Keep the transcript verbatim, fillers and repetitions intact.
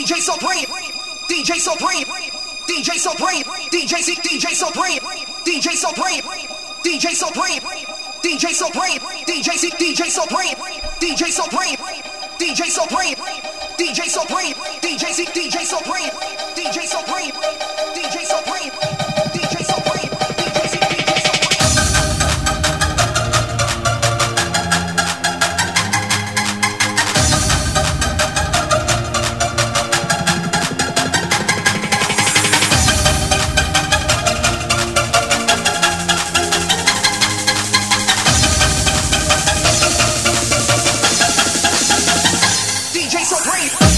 D J Supreme, D J Supreme, D J Supreme, D J C, D J Supreme, D J Supreme, D J Supreme, D J Supreme, D J C, D J Supreme, D J Supreme, D J Supreme, D J Supreme, D J C, D J Supreme, D J Supreme, D J Supreme, D J Supreme, D J C, D J Supreme. D J Supreme.